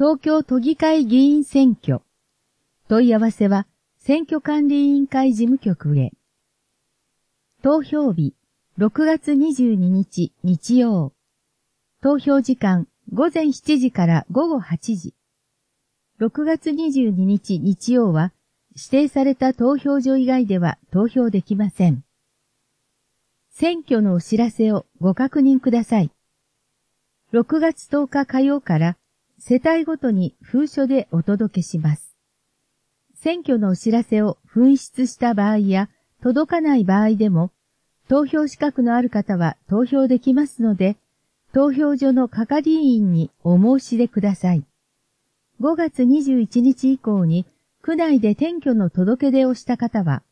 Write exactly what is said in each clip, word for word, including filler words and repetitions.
東京都議会議員選挙。問い合わせは選挙管理委員会事務局へ。投票日、ろくがつにじゅうににち日曜。投票時間、ごぜんしちじからごごはちじ。ろくがつにじゅうににち日曜は、指定された投票所以外では投票できません。選挙のお知らせをご確認ください。ろくがつとおか火曜から世帯ごとに封書でお届けします。選挙のお知らせを紛失した場合や届かない場合でも、投票資格のある方は投票できますので、投票所の係員にお申し出ください。ごがつにじゅういちにち以降に区内で転居の届け出をした方は、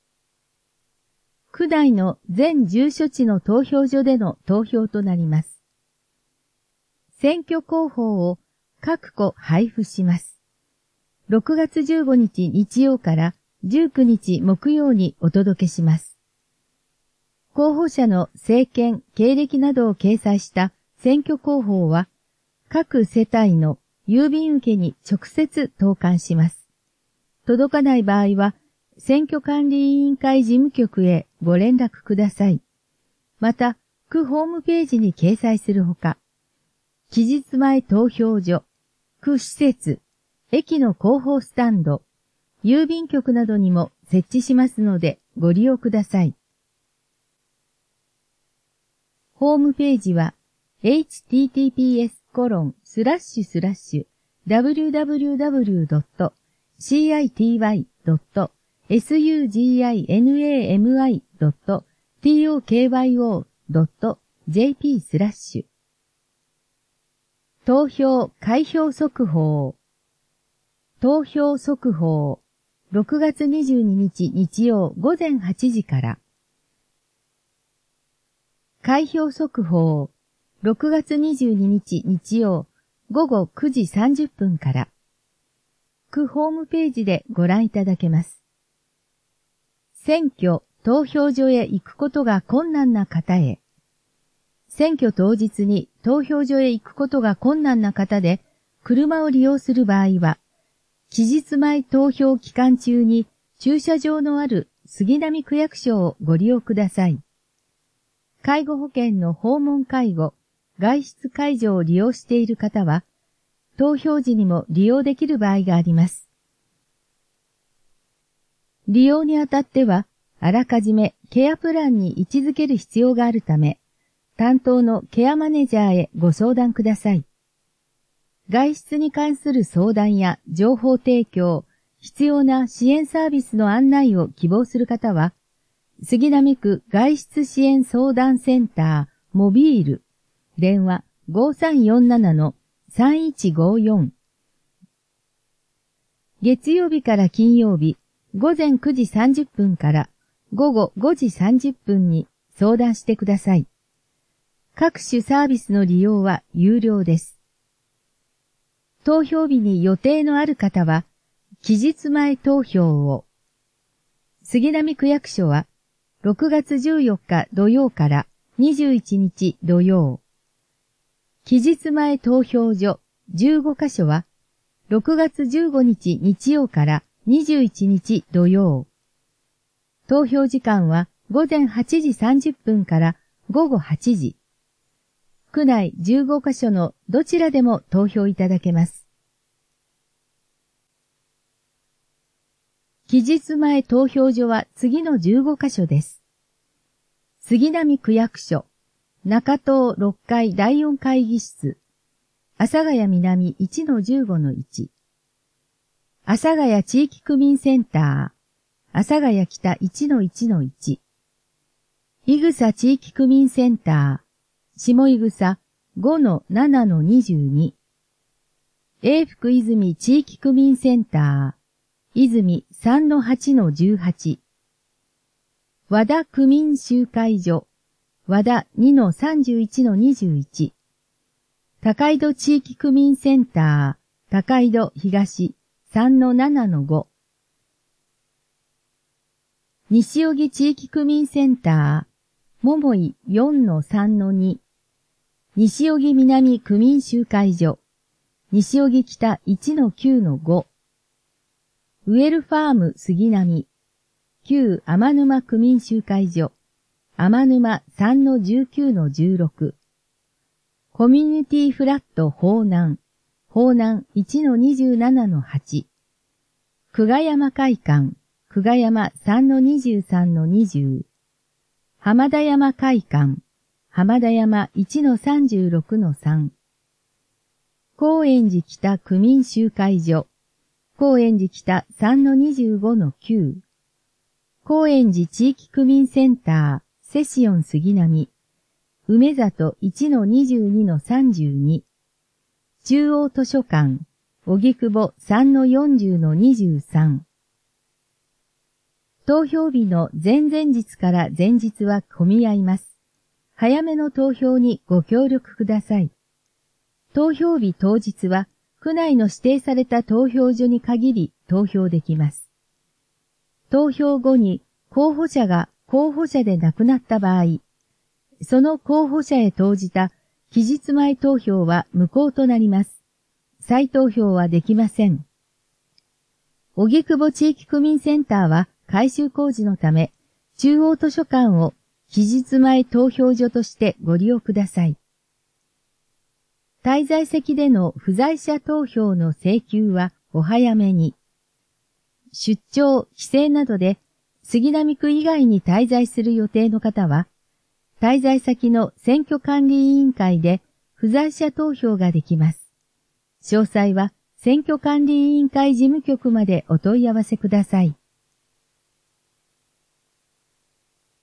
区内の全住所地の投票所での投票となります。選挙広報を各個配布します。ろくがつじゅうごにち日曜からじゅうくにち木曜にお届けします。候補者の政見、経歴などを掲載した選挙広報は、各世帯の郵便受けに直接投函します。届かない場合は、選挙管理委員会事務局へご連絡ください。また、区ホームページに掲載するほか、期日前投票所、区施設、駅の広報スタンド、郵便局などにも設置しますのでご利用ください。ホームページは エイチティーティーピーエスコロンスラッシュスラッシュダブリューダブリューダブリュードットシーアイティーワイドットエスユージーアイエヌエーエムアイドットティーオーケーワイオードットジェーピー スラッシュ投票開票速報投票速報ろくがつにじゅうににち日曜ごぜんはちじから開票速報ろくがつにじゅうににち日曜ごごくじさんじゅっぷんから区ホームページでご覧いただけます。選挙投票所へ行くことが困難な方へ。選挙当日に投票所へ行くことが困難な方で車を利用する場合は、期日前投票期間中に駐車場のある杉並区役所をご利用ください。介護保険の訪問介護、外出介助を利用している方は、投票時にも利用できる場合があります。利用にあたっては、あらかじめケアプランに位置づける必要があるため、担当のケアマネージャーへご相談ください。外出に関する相談や情報提供、必要な支援サービスの案内を希望する方は、杉並区外出支援相談センターモビール電話 ごさんよんななのさんいちごよん 月曜日から金曜日ごぜんくじさんじゅっぷんからごごごじさんじゅっぷんに相談してください。各種サービスの利用は有料です。投票日に予定のある方は期日前投票を。杉並区役所はろくがつじゅうよっか土曜からにじゅういちにち土曜。期日前投票所じゅうごかしょはろくがつじゅうごにち日曜からにじゅういちにち土曜。投票時間はごぜんはちじさんじゅっぷんからごごはちじ。区内じゅうごかしょのどちらでも投票いただけます。期日前投票所は次のじゅうごかしょです。杉並区役所、中東ろっかいだいよん会議室、阿佐ヶ谷南 いちのじゅうごのいち、阿佐ヶ谷地域区民センター、阿佐ヶ谷北 いちのいちのいち、伊草地域区民センター、下伊草 ごのななのにじゅうに、永福泉地域区民センター、泉 さんのはちのじゅうはち、和田区民集会所、和田 にのさんじゅういちのにじゅういち、高井戸地域区民センター、高井戸東 さんのななのご、西荻地域区民センター、桃井 よんのさんのに、西荻南区民集会所、 西荻北 いちのきゅうのご。ウェルファーム杉並、旧天沼区民集会所、天沼 さんのじゅうきゅうのじゅうろく。コミュニティフラット方南、方南 いちのにじゅうななのはち。久我山会館、久我山 さんのにじゅうさんのにじゅう。浜田山会館、浜田山 いちのさんじゅうろくのさん。高円寺北区民集会所、高円寺北 さんのにじゅうごのきゅう。高円寺地域区民センター、セシオン杉並、梅里 いちのにじゅうにのさんじゅうに。中央図書館、荻窪 さんのよんじゅうのにじゅうさん。投票日の前々日から前日は混み合います。早めの投票にご協力ください。投票日当日は、区内の指定された投票所に限り投票できます。投票後に候補者が候補者で亡くなった場合、その候補者へ投じた期日前投票は無効となります。再投票はできません。荻窪地域区民センターは改修工事のため、中央図書館を期日前投票所としてご利用ください。滞在先での不在者投票の請求はお早めに。出張、帰省などで杉並区以外に滞在する予定の方は、滞在先の選挙管理委員会で不在者投票ができます。詳細は選挙管理委員会事務局までお問い合わせください。